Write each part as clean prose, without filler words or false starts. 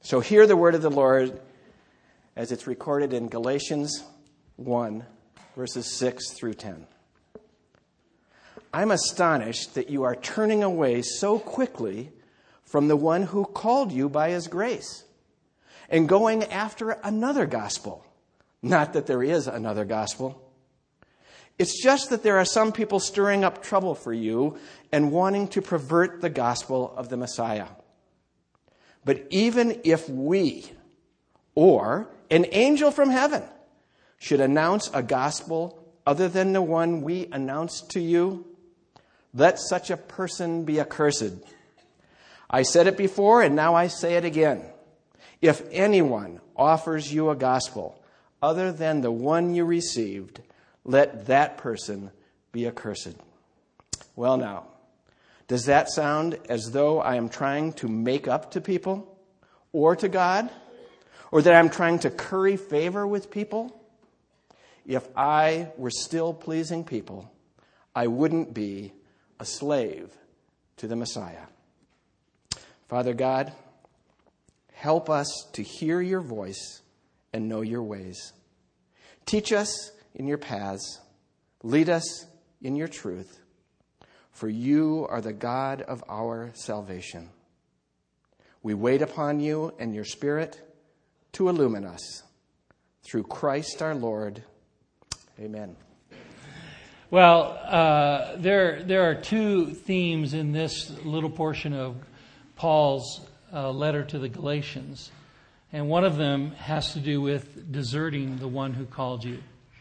So hear the word of the Lord as it's recorded in Galatians 1, verses 6 through 10. I'm astonished that you are turning away so quickly from the one who called you by his grace and going after another gospel. Not that there is another gospel. It's just that there are some people stirring up trouble for you and wanting to pervert the gospel of the Messiah. But even if we or an angel from heaven should announce a gospel other than the one we announced to you, let such a person be accursed. I said it before, and now I say it again. If anyone offers you a gospel other than the one you received, let that person be accursed. Well now, does that sound as though I am trying to make up to people or to God? Or that I'm trying to curry favor with people? If I were still pleasing people, I wouldn't be a slave to the Messiah. Father God, help us to hear your voice and know your ways. Teach us in your paths. Lead us in your truth. For you are the God of our salvation. We wait upon you and your Spirit to illumine us. Through Christ our Lord. Amen. Well, there are two themes in this little portion of Paul's letter to the Galatians. And one of them has to do with deserting the one who called you.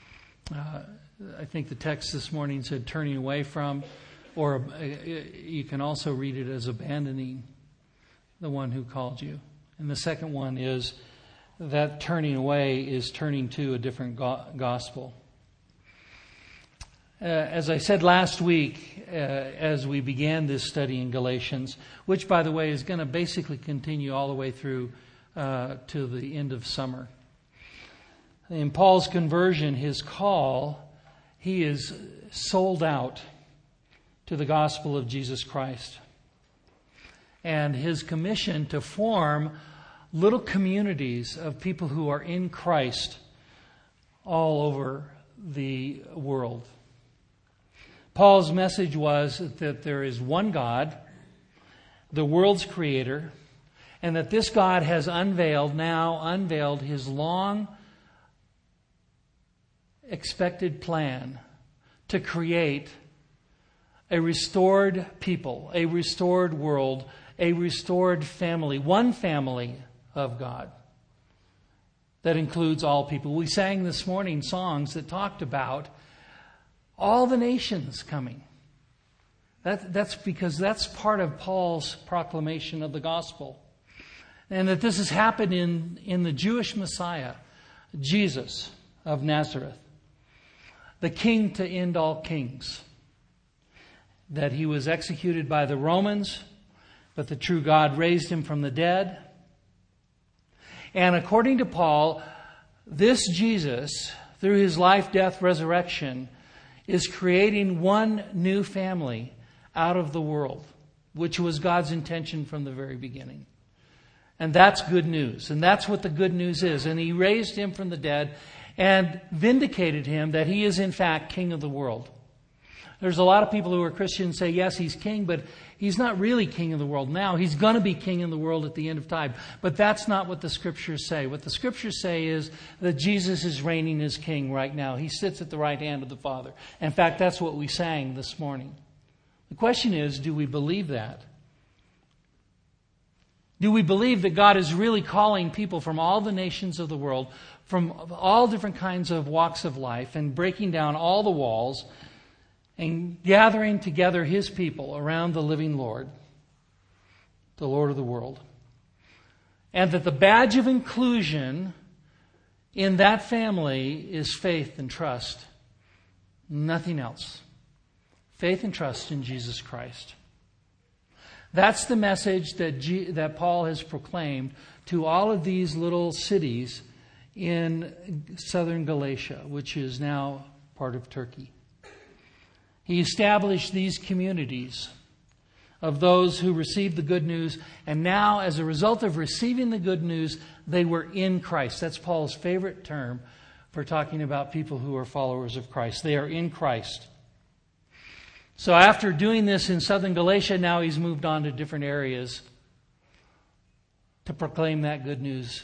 I think the text this morning said turning away from, or you can also read it as abandoning the one who called you. And the second one is that turning away is turning to a different gospel. As I said last week, as we began this study in Galatians, which, by the way, is going to basically continue all the way through to the end of summer. In Paul's conversion, his call, he is sold out to the gospel of Jesus Christ. And his commission to form little communities of people who are in Christ all over the world. Paul's message was that there is one God, the world's creator, and that this God has unveiled his long expected plan to create a restored people, a restored world, a restored family, one family of God that includes all people. We sang this morning songs that talked about all the nations coming. That's because that's part of Paul's proclamation of the gospel. And that this has happened in the Jewish Messiah, Jesus of Nazareth, the king to end all kings. That he was executed by the Romans, but the true God raised him from the dead. And according to Paul, this Jesus, through his life, death, resurrection, is creating one new family out of the world, which was God's intention from the very beginning. And that's good news. And that's what the good news is. And he raised him from the dead and vindicated him that he is in fact king of the world. There's a lot of people who are Christians say, yes, he's king, but he's not really king of the world now. He's going to be king of the world at the end of time. But that's not what the Scriptures say. What the Scriptures say is that Jesus is reigning as king right now. He sits at the right hand of the Father. In fact, that's what we sang this morning. The question is, do we believe that? Do we believe that God is really calling people from all the nations of the world, from all different kinds of walks of life, and breaking down all the walls and gathering together his people around the living Lord, the Lord of the world? And that the badge of inclusion in that family is faith and trust. Nothing else. Faith and trust in Jesus Christ. That's the message that Paul has proclaimed to all of these little cities in southern Galatia, which is now part of Turkey. He established these communities of those who received the good news. And now, as a result of receiving the good news, they were in Christ. That's Paul's favorite term for talking about people who are followers of Christ. They are in Christ. So after doing this in southern Galatia, now he's moved on to different areas to proclaim that good news.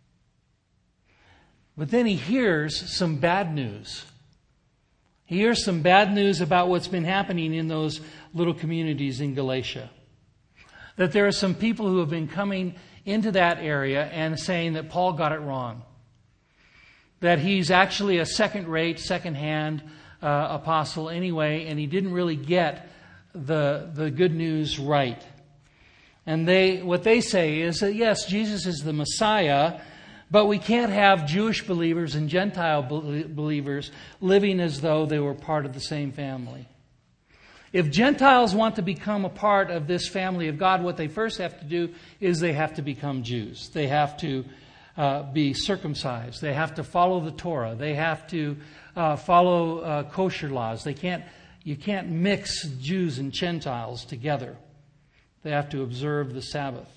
But then he hears some bad news. He hears some bad news about what's been happening in those little communities in Galatia. That there are some people who have been coming into that area and saying that Paul got it wrong. That he's actually a second-rate, second-hand apostle anyway, and he didn't really get the good news right. And what they say is that, yes, Jesus is the Messiah, but we can't have Jewish believers and Gentile believers living as though they were part of the same family. If Gentiles want to become a part of this family of God, what they first have to do is they have to become Jews. They have to be circumcised. They have to follow the Torah. They have to follow kosher laws. You can't mix Jews and Gentiles together. They have to observe the Sabbath.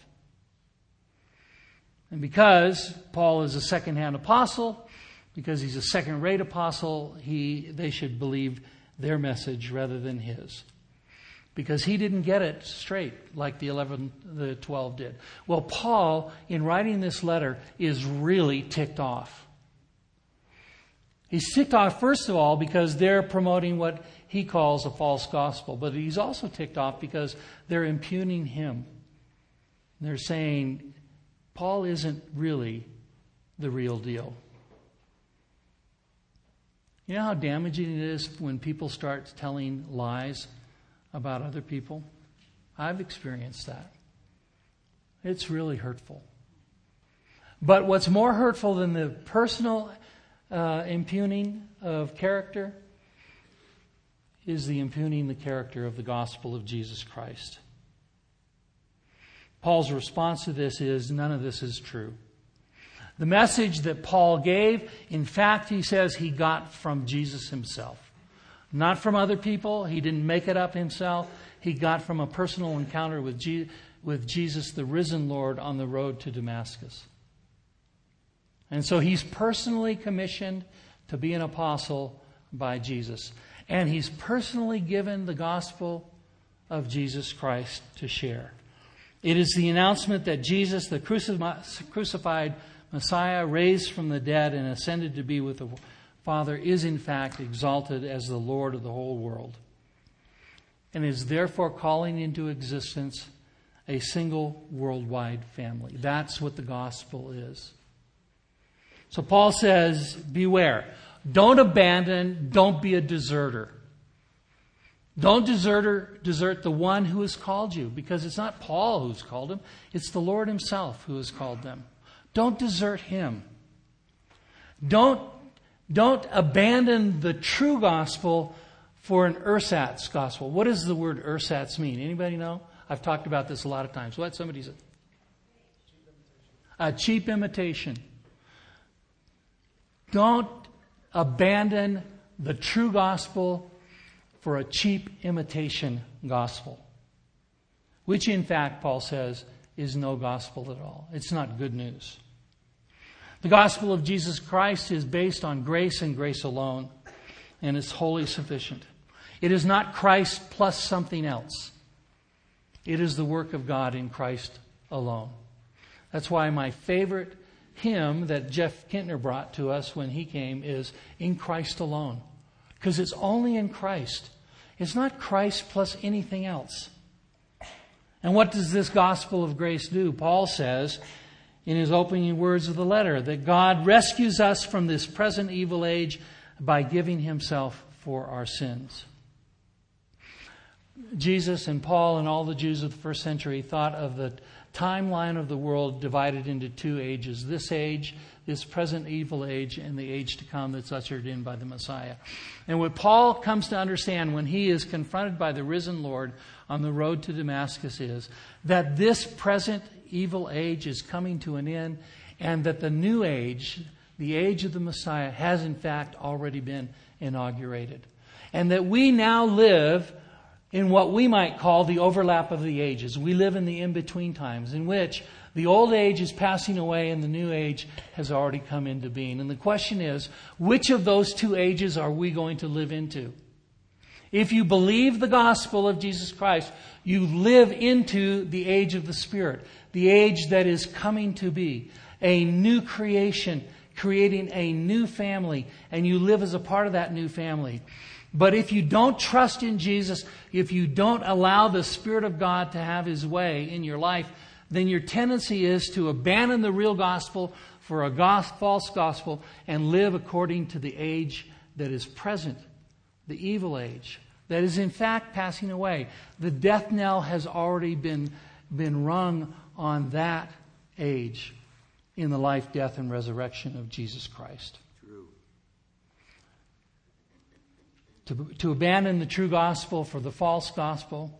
And because Paul is a second-hand apostle, because he's a second-rate apostle, they should believe their message rather than his. Because he didn't get it straight like the 12 did. Well, Paul, in writing this letter, is really ticked off. He's ticked off, first of all, because they're promoting what he calls a false gospel. But he's also ticked off because they're impugning him. They're saying, Paul isn't really the real deal. You know how damaging it is when people start telling lies about other people? I've experienced that. It's really hurtful. But what's more hurtful than the personal impugning of character is the impugning the character of the gospel of Jesus Christ. Paul's response to this is, none of this is true. The message that Paul gave, in fact, he says he got from Jesus himself. Not from other people. He didn't make it up himself. He got from a personal encounter with Jesus, the risen Lord, on the road to Damascus. And so he's personally commissioned to be an apostle by Jesus. And he's personally given the gospel of Jesus Christ to share. It is the announcement that Jesus, the crucified Messiah, raised from the dead and ascended to be with the Father, is in fact exalted as the Lord of the whole world, and is therefore calling into existence a single worldwide family. That's what the gospel is. So Paul says, beware. Don't abandon, don't be a deserter. Don't desert the one who has called you, because it's not Paul who's called him, it's the Lord himself who has called them. Don't desert him. Don't abandon the true gospel for an ersatz gospel. What does the word ersatz mean? Anybody know? I've talked about this a lot of times. What? Somebody said? A cheap imitation. Don't abandon the true gospel for a cheap imitation gospel, which in fact, Paul says, is no gospel at all. It's not good news. The gospel of Jesus Christ is based on grace and grace alone, and it's wholly sufficient. It is not Christ plus something else. It is the work of God in Christ alone. That's why my favorite hymn that Jeff Kintner brought to us when he came is In Christ Alone. Because it's only in Christ. It's not Christ plus anything else. And what does this gospel of grace do? Paul says in his opening words of the letter that God rescues us from this present evil age by giving himself for our sins. Jesus and Paul and all the Jews of the first century thought of the timeline of the world divided into two ages. This age, this present evil age, and the age to come that's ushered in by the Messiah. And what Paul comes to understand when he is confronted by the risen Lord on the road to Damascus is that this present evil age is coming to an end, and that the new age, the age of the Messiah, has in fact already been inaugurated. And that we now live in what we might call the overlap of the ages. We live in the in-between times in which the old age is passing away and the new age has already come into being. And the question is, which of those two ages are we going to live into? If you believe the gospel of Jesus Christ, you live into the age of the Spirit, the age that is coming to be, a new creation, creating a new family, and you live as a part of that new family. But if you don't trust in Jesus, if you don't allow the Spirit of God to have His way in your life, then your tendency is to abandon the real gospel for a false gospel and live according to the age that is present, the evil age, that is in fact passing away. The death knell has already been rung on that age in the life, death, and resurrection of Jesus Christ. To abandon the true gospel for the false gospel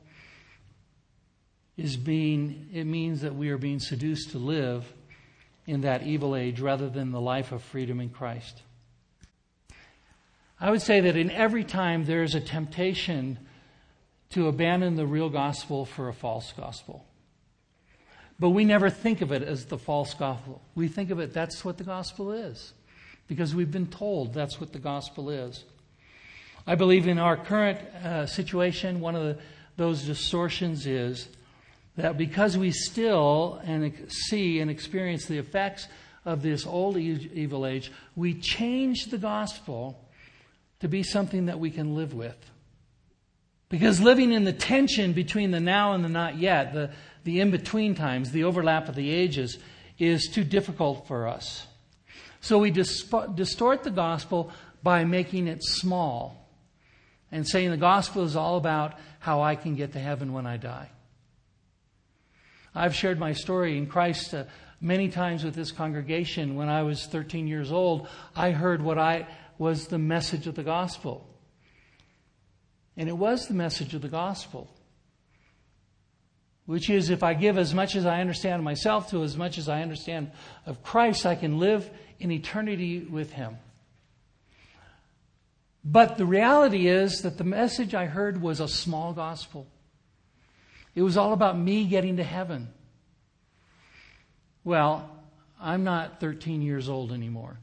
it means that we are being seduced to live in that evil age rather than the life of freedom in Christ. I would say that in every time there is a temptation to abandon the real gospel for a false gospel. But we never think of it as the false gospel. We think of it, that's what the gospel is. Because we've been told that's what the gospel is. I believe in our current situation, one of those distortions is that because we still see and experience the effects of this old evil age, we change the gospel to be something that we can live with. Because living in the tension between the now and the not yet, the in-between times, the overlap of the ages, is too difficult for us. So we distort the gospel by making it small and saying the gospel is all about how I can get to heaven when I die. I've shared my story in Christ many times with this congregation. When I was 13 years old, I heard what was the message of the gospel. And it was the message of the gospel, which is if I give as much as I understand of myself to as much as I understand of Christ, I can live in eternity with Him. But the reality is that the message I heard was a small gospel. It was all about me getting to heaven. Well, I'm not 13 years old anymore.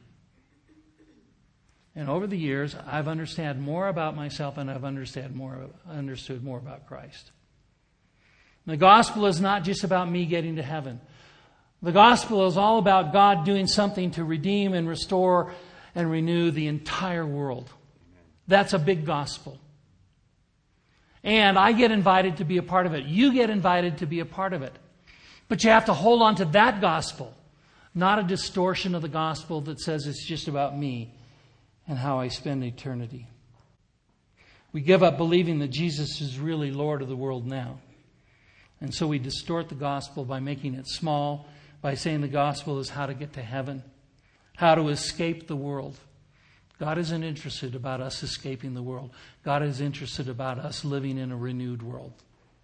And over the years, I've understood more about myself and I've understood more about Christ. The gospel is not just about me getting to heaven. The gospel is all about God doing something to redeem and restore and renew the entire world. That's a big gospel. And I get invited to be a part of it. You get invited to be a part of it. But you have to hold on to that gospel, not a distortion of the gospel that says it's just about me and how I spend eternity. We give up believing that Jesus is really Lord of the world now. And so we distort the gospel by making it small, by saying the gospel is how to get to heaven, how to escape the world. God isn't interested about us escaping the world. God is interested about us living in a renewed world.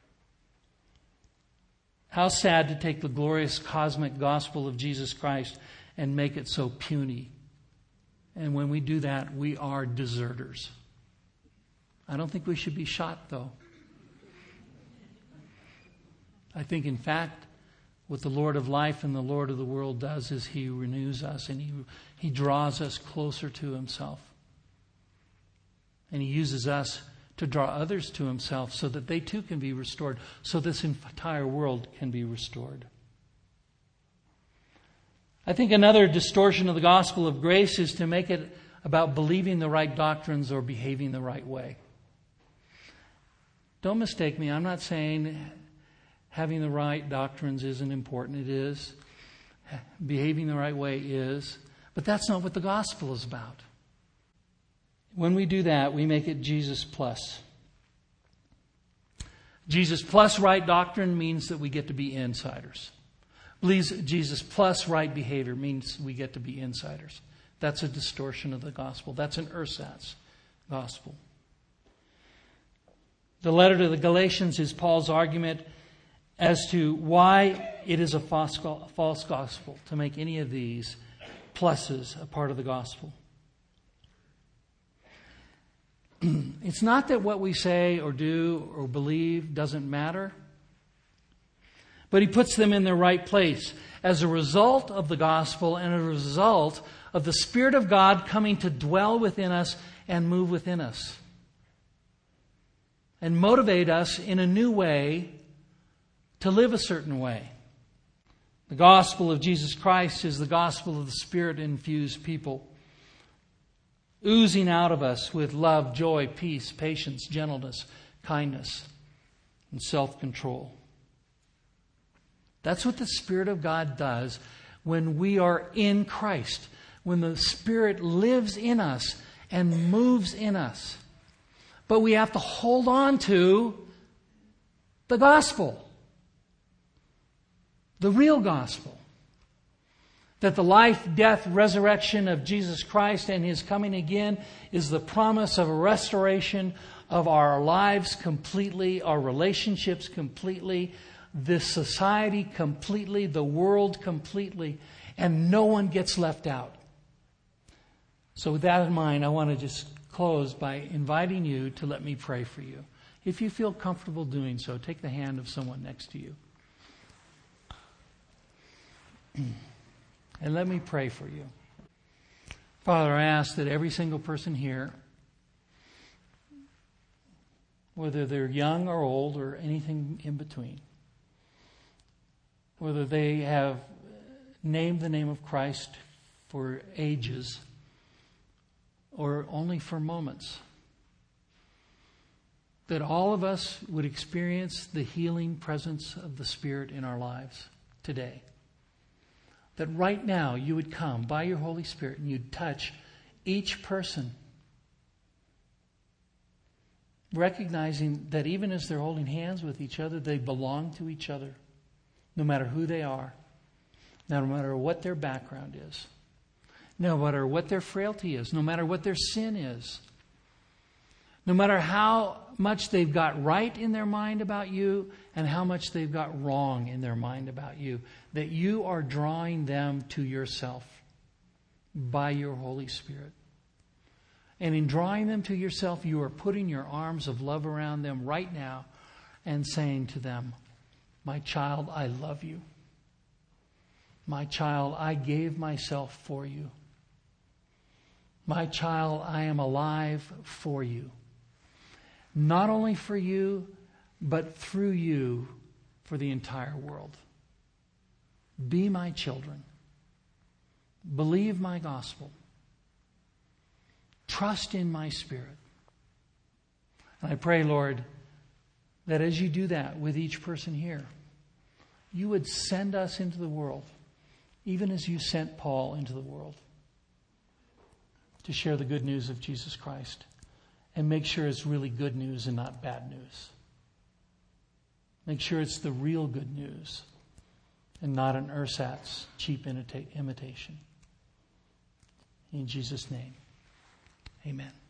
How sad to take the glorious cosmic gospel of Jesus Christ and make it so puny. And when we do that, we are deserters. I don't think we should be shot, though. I think, in fact, what the Lord of life and the Lord of the world does is He renews us and He draws us closer to Himself. And He uses us to draw others to Himself so that they too can be restored, so this entire world can be restored. I think another distortion of the gospel of grace is to make it about believing the right doctrines or behaving the right way. Don't mistake me. I'm not saying having the right doctrines isn't important. It is. Behaving the right way is. But that's not what the gospel is about. When we do that, we make it Jesus plus. Jesus plus right doctrine means that we get to be insiders. Jesus plus right behavior means we get to be insiders. That's a distortion of the gospel. That's an ersatz gospel. The letter to the Galatians is Paul's argument as to why it is a false gospel to make any of these pluses a part of the gospel. It's not that what we say or do or believe doesn't matter, but He puts them in their right place as a result of the gospel and a result of the Spirit of God coming to dwell within us and move within us and motivate us in a new way to live a certain way. The gospel of Jesus Christ is the gospel of the Spirit-infused people, oozing out of us with love, joy, peace, patience, gentleness, kindness, and self-control. That's what the Spirit of God does when we are in Christ, when the Spirit lives in us and moves in us. But we have to hold on to the gospel, the real gospel. That the life, death, resurrection of Jesus Christ and His coming again is the promise of a restoration of our lives completely, our relationships completely, this society completely, the world completely, and no one gets left out. So with that in mind, I want to just close by inviting you to let me pray for you. If you feel comfortable doing so, take the hand of someone next to you. And let me pray for you. Father, I ask that every single person here, whether they're young or old or anything in between, whether they have named the name of Christ for ages or only for moments, that all of us would experience the healing presence of the Spirit in our lives today. That right now you would come by your Holy Spirit and you'd touch each person, recognizing that even as they're holding hands with each other, they belong to each other, no matter who they are, no matter what their background is, no matter what their frailty is, no matter what their sin is, no matter how much they've got right in their mind about you and how much they've got wrong in their mind about you, that you are drawing them to yourself by your Holy Spirit. And in drawing them to yourself, you are putting your arms of love around them right now and saying to them, "My child, I love you. My child, I gave myself for you. My child, I am alive for you. Not only for you, but through you for the entire world. Be my children. Believe my gospel. Trust in my Spirit." And I pray, Lord, that as you do that with each person here, you would send us into the world, even as you sent Paul into the world, to share the good news of Jesus Christ. And make sure it's really good news and not bad news. Make sure it's the real good news and not an ersatz cheap imitation. In Jesus' name, amen.